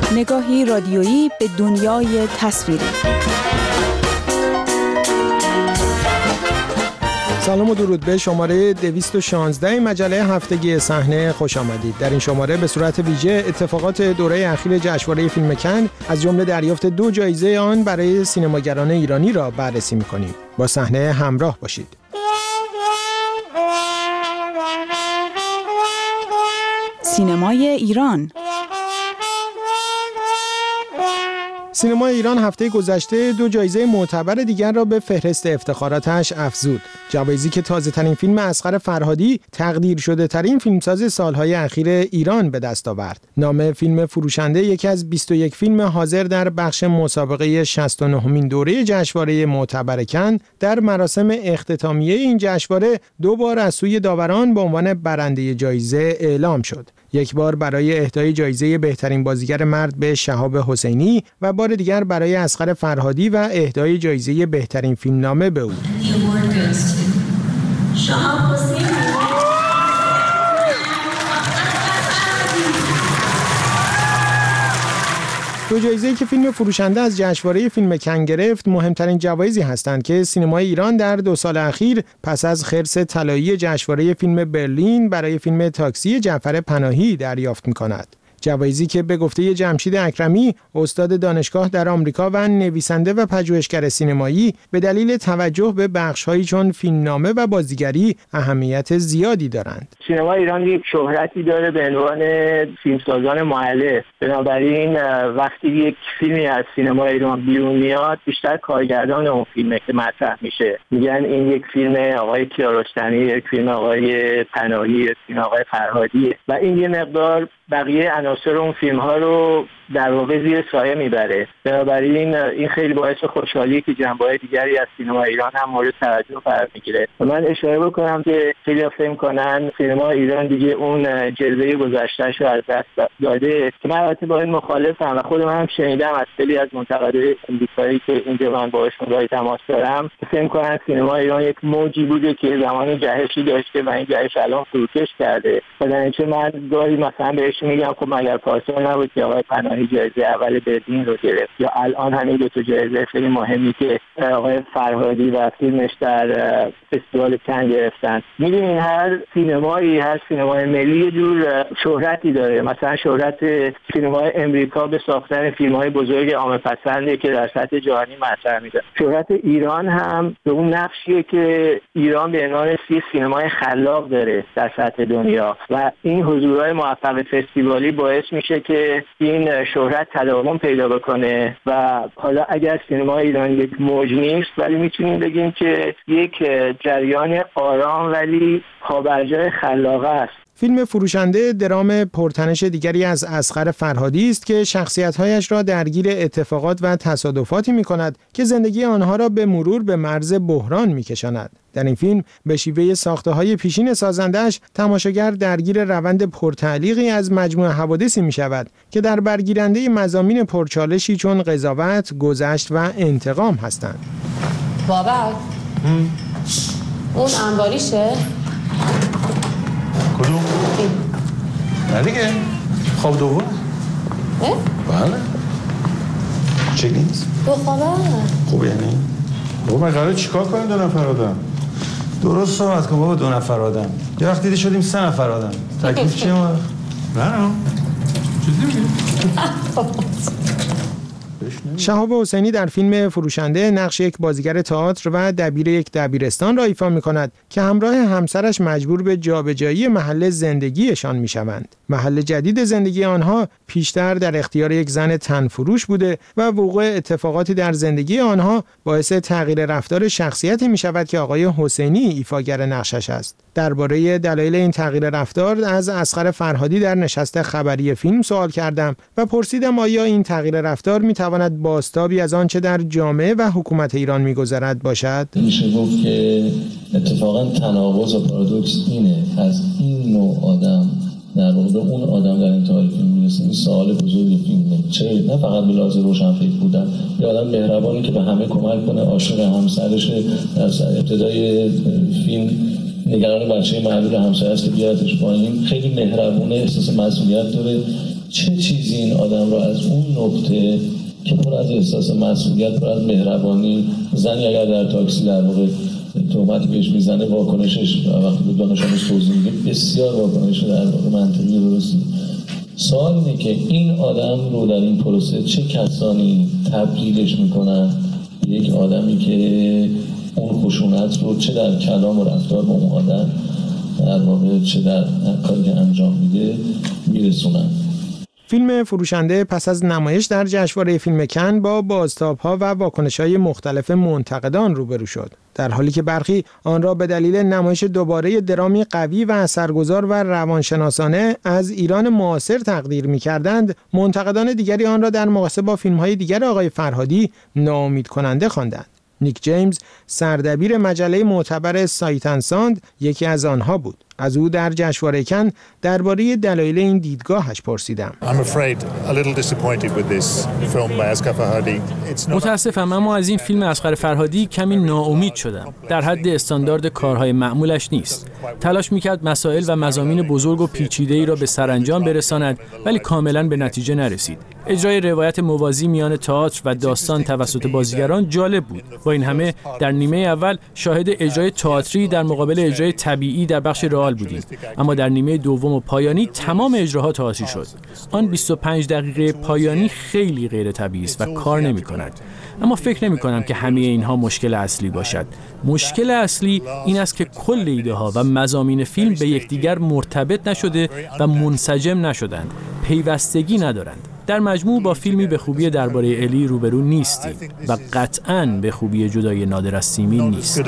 نگاهی رادیویی به دنیای تصویری. سلام و درود به شماره 216 مجله هفتگی صحنه خوش آمدید. در این شماره به صورت ویژه اتفاقات دوره اخیر جشنواره فیلم کن از جمله دریافت 2 جایزه آن برای سینماگران ایرانی را بررسی می‌کنیم. با صحنه همراه باشید. سینمای ایران. سینمای ایران هفته گذشته 2 جایزه معتبر دیگر را به فهرست افتخاراتش افزود. جوایزی که تازه‌ترین فیلم اصغر فرهادی تقدیر شده ترین فیلمساز سالهای اخیر ایران به دست آورد. نام فیلم فروشنده یکی از 21 فیلم حاضر در بخش مسابقه 69مین دوره جشنواره معتبر کن در مراسم اختتامیه این جشنواره 2 بار از سوی داوران به عنوان برنده جایزه اعلام شد. یک بار برای اهدای جایزه بهترین بازیگر مرد به شهاب حسینی و بار دیگر برای اصغر فرهادی و اهدای جایزه بهترین فیلمنامه به او. دو جایزه‌ای که فیلم فروشنده از جشنواره فیلم کن گرفت مهمترین جوایزی هستند که سینمای ایران در 2 سال اخیر پس از خرس طلایی جشنواره فیلم برلین برای فیلم تاکسی جعفر پناهی دریافت می‌کند. جوایزی که به گفته جمشید اکرمی، استاد دانشگاه در آمریکا و نویسنده و پژوهشگر سینمایی، به دلیل توجه به بخش‌هایی چون فیلمنامه و بازیگری اهمیت زیادی دارند. سینما ایران یک شهرتی داره به عنوان فیلمسازان مؤلف. بنابراین وقتی یک فیلمی از سینما ایران بیرون میاد، بیشتر کارگردان اون فیلمه که مطرح میشه. میگن این یک فیلم آقای کیارستمی، یک فیلم آقای پناهی، یک فیلم آقای فرهادی و این یه مقدار بقیه عناصر اون فیلم ها رو در واقع زیر سایه میبره. بنابراین این خیلی باعث خوشحالی که جنبه‌های دیگری از سینما ایران هم مورد توجه قرار میگیره. و من اشاره بکنم که خیلی فکر می‌کنن سینما ایران دیگه اون جلوه گذشته‌اش رو از دست داده، که من البته با این مخالفم و خودم هم شنیدم از خیلی از منتقدای امریکایی که اینجا من باهاشون راه تماس دارم، فکر می‌کنن سینما ایران یک موجی بوده که زمان جهشی داشته و این جهش الان فروکش کرده. مثلا من گاهی مثلا بهش میگم خب مگر پارسال نبود که آقای پناهی جایزه اول برلین رو گرفت، یا الان همین 2 جایزه خیلی مهمی که آقای فرهادی و فیلمش در فستیوال کن گرفتن. می‌دونین هر سینمایی، هر سینمای ملی یه جور شهرتی داره. مثلا شهرت سینمای امریکا به ساختن فیلم‌های بزرگ عامه‌پسندی که در سطح جهانی مطرح میشه. شهرت ایران هم به اون نقشیه که ایران به عنوان سینمای خلاق داره در سطح دنیا و این حضورهای موفق فستیوالی باعث میشه که این شهرت تداوم پیدا بکنه. و حالا اگر سینما ایران یک موج نیست، ولی میتونیم بگیم که یک جریان آرام ولی پابرجای خلاقه است. فیلم فروشنده درام پرتنش دیگری از اصغر فرهادی است که شخصیت‌هایش را درگیر اتفاقات و تصادفاتی می‌کند که زندگی آنها را به مرور به مرز بحران می‌کشاند. در این فیلم به شیوه ساخته‌های پیشین سازنده‌اش تماشاگر درگیر روند پرتعلیقی از مجموعه حوادثی می‌شود که در برگیرنده مضامین پرچالشی چون قضاوت، گذشت و انتقام هستند. بابا اون انباریشه؟ کدوم؟ نه دیگه خواب دوم؟ بله چه نیست؟ 2 خوابه خوب یعنی؟ بابا من قراره چیکار کنیم 2 نفر آدم؟ درست صحبت کن بابا 2 نفر آدم. یه وقت دیده شدیم 3 نفر آدم. تکلیف چیه ما؟ نه چیزی میگه؟ شهاب حسینی در فیلم فروشنده نقش یک بازیگر تئاتر و دبیر یک دبیرستان را ایفا می‌کند که همراه همسرش مجبور به جابجایی محل زندگیشان می‌شوند. محل جدید زندگی آنها پیشتر در اختیار یک زن تنفروش بوده و وقوع اتفاقاتی در زندگی آنها باعث تغییر رفتار شخصیتی می‌شود که آقای حسینی ایفاگر نقشش است. درباره دلایل این تغییر رفتار از اصغر فرهادی در نشست خبری فیلم سوال کردم و پرسیدم آیا این تغییر رفتار می‌تواند بازتابی از آنچه در جامعه و حکومت ایران می‌گذرد باشد؟ میشه گفت که اتفاقا تناقض و پارادوکس اینه، از این نوع آدم در واقع اون آدم در انتهای فیلم میرسه. این سوال بزرگی فیلمه، چه نه فقط به لحاظ روشنفکر بودن، یه آدم مهربانی که به همه کمک کنه، عاشق همسرش، در ابتدای فیلم نگران بچه معلول همسر است که بیادش پایین، خیلی مهربونه، احساس مسئولیت داره چه چیزی این آدم را از اون نقطه که پر از احساس مسئولیت، پر از مهربانی، زنی اگر در تاکسی در واقع تهمت بهش میزنه، واکنشش وقتی به دانش آموز توضیح میده بسیار واکنش در واقع منطقی و درستی. سوال اینه که این آدم رو در این پروسه چه کسانی تبدیلش میکنن به یک آدمی که اون خشونت رو چه در کلام و رفتار با اون آدم در واقع چه در کاری که انجام میده میرسونن. فیلم فروشنده پس از نمایش در جشنواره فیلم کن با بازتاب‌ها و واکنش‌های مختلف منتقدان روبرو شد، در حالی که برخی آن را به دلیل نمایش دوباره درامی قوی و اثرگذار و روانشناسانه از ایران معاصر تقدیر می‌کردند. منتقدان دیگری آن را در مقایسه با فیلم‌های دیگر آقای فرهادی ناامید کننده خواندند. نیک جیمز، سردبیر مجله معتبر سایت اند ساند، یکی از آنها بود. از او در جشنواره کن درباره دلایل این دیدگاهش پرسیدم. متاسفم، اما از این فیلم اصغر فرهادی کمی ناامید شدم. در حد استاندارد کارهای معمولش نیست. تلاش میکرد مسائل و مضامین بزرگ و پیچیده‌ای را به سرانجام برساند، ولی کاملا به نتیجه نرسید. اجرای روایت موازی میان تئاتر و داستان توسط بازیگران جالب بود. با این همه در نیمه اول شاهد اجرای تئاتری در مقابل اجرای طبیعی در بخش رئال بودیم، اما در نیمه دوم و پایانی تمام اجراها تئاتری شد. آن 25 دقیقه پایانی خیلی غیر طبیعی است و کار نمی‌کند. اما فکر نمی‌کنم که همه اینها مشکل اصلی باشد. مشکل اصلی این است که کل ایده‌ها و مضامین فیلم به یکدیگر مرتبط نشده و منسجم نشدند، پیوستگی ندارند. در مجموع با فیلمی به خوبی درباره الی روبرو نیستیم و قطعاً به خوبی جدای نادر از سیمین نیست.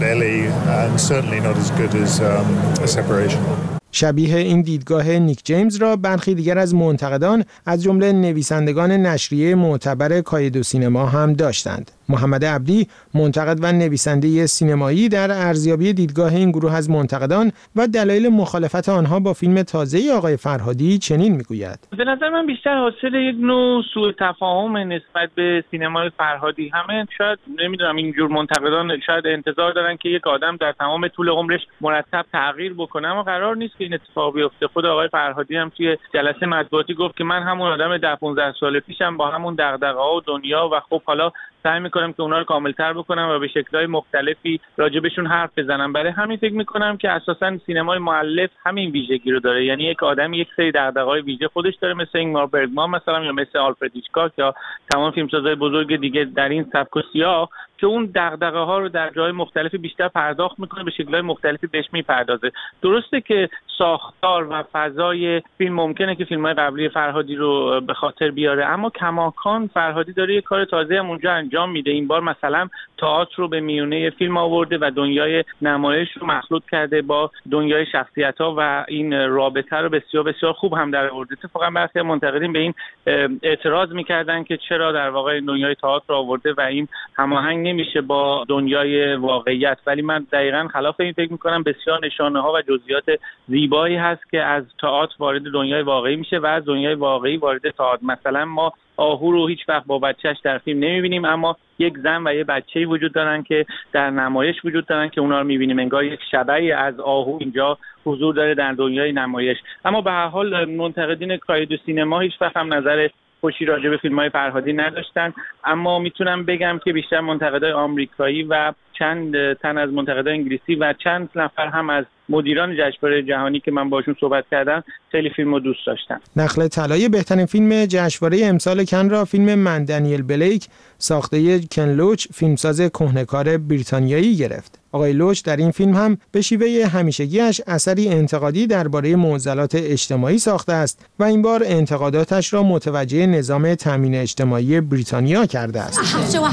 شبیه این دیدگاه نیک جیمز را برخی دیگر از منتقدان از جمله نویسندگان نشریه معتبر کاید و سینما هم داشتند. محمد عبدی، منتقد و نویسنده سینمایی، در ارزیابی دیدگاه این گروه از منتقدان و دلایل مخالفت آنها با فیلم تازه آقای فرهادی چنین میگوید: به نظر من بیشتر حاصل یک نوع سوء تفاهم نسبت به سینمای فرهادی. همه شاید نمیدونم اینجور منتقدان شاید انتظار دارن که یک آدم در تمام طول عمرش مرتب تغییر بکنه، اما قرار نیست که این اتفاق بیفته. خود آقای فرهادی هم توی جلسه مطبوعاتی گفت که من همون آدم 10-15 سال پیشم با همون دغدغه‌ها و دنیا و خب حالا سعی میکنم که اونا رو کاملتر بکنم و به شکل‌های مختلفی راجبشون حرف بزنم. برای همین فکر میکنم که اساساً سینمای مؤلف همین ویژگی رو داره، یعنی یک آدم یک سری دغدغه‌های ویژه خودش داره، مثل اینگمار برگمان مثلا یا مثل آلفرد هیچکاک یا تمام فیلمسازهای بزرگ دیگه در این سبک و سیاق، که اون دغدغه‌ها رو در جای مختلفی بیشتر پرداخت میکنه، به شکل‌های مختلفی بهش میپردازه. درسته که ساختار و فضای فیلم ممکنه که فیلم‌های قبلی فرهادی رو به خاطر بیاره، اما کماکان فرهادی داره یک کار تازه هم اونجا انجام میده. این بار مثلا تئاتر رو به میونه فیلم آورده و دنیای نمایش رو مخلوط کرده با دنیای شخصیت‌ها و این رابطه رو بسیار بسیار خوب هم در آورده. اتفاقا برخی منتقدین به این اعتراض می‌کردن که چرا در واقع دنیای تئاتر رو آورده و این هماهنگ نمیشه با دنیای واقعیت، ولی من دقیقاً خلاف این فکر می‌کنم. بسیار نشانه‌ها و جزئیات زیبایی هست که از تئاتر وارد دنیای واقعی میشه و از دنیای واقعی وارد تئاتر. مثلا ما آهو رو هیچ وقت با بچه‌اش در فیلم نمی‌بینیم، اما یک زن و یک بچه‌ای وجود دارن که در نمایش وجود دارن که اونا رو می‌بینیم. انگار یک شبیه از آهو اینجا حضور داره در دنیای نمایش. اما به هر حال منتقدین کاید و سینما هیچ وقت هم نظر خوشی راجع به فیلم‌های فرهادی نداشتن، اما میتونم بگم که بیشتر منتقدای آمریکایی و چند تن از منتقدای انگلیسی و چند نفر هم از مدیران جشنواره جهانی که من باشون صحبت کردم خیلی فیلمو دوست داشتن. نخل طلای بهترین فیلم جشنواره امسال کن را فیلم من دنیل بلیک ساخته کن لوچ، فیلمساز کهنه‌کار بریتانیایی گرفت. آقای لوچ در این فیلم هم به شیوه همیشگیش اثری انتقادی درباره معضلات اجتماعی ساخته است و این بار انتقاداتش را متوجه نظام تامین اجتماعی بریتانیا کرده است.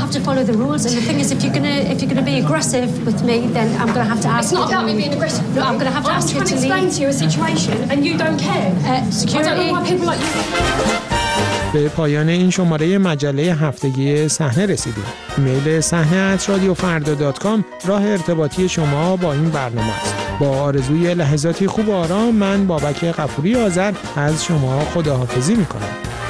I'm going to have to ask you to explain to you a situation and you don't care. I don't know why people like you. به پایان این شماره مجله هفتگی صحنه رسیدیم. ایمیل صحنه@radiofarda.com راه ارتباطی شما با این برنامه است. با آرزوی لحظاتی خوب و آرام، من بابک غفوری آذر از شما خداحافظی می‌کنم.